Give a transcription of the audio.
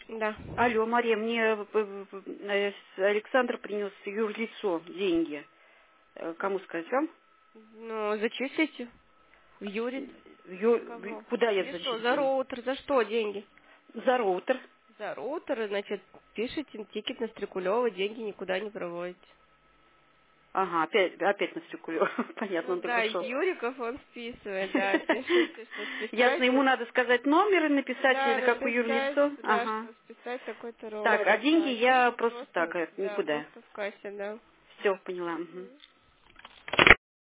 Да. Алло, Мария, мне Александр принес юрлицо деньги. Кому сказать вам? Ну, зачислите. В Юрит. Кого? Куда я И что, за зачислю? роутер? За что деньги? За роутер. За роутер, значит, пишите тикет на Стрекулева, деньги никуда не проводите. Ага, опять на Стрекулева. Понятно, Ну он да, только из шел. Юриков он списывает, да, пишите, что Ясно, списать. ему надо сказать номер и написать, Да, или какое написать, юрлицо. да, Ага. что списать такой-то Так, роутер. а деньги Да, я деньги просто так, да, никуда. просто в кассе, да. Все, поняла. Мгм.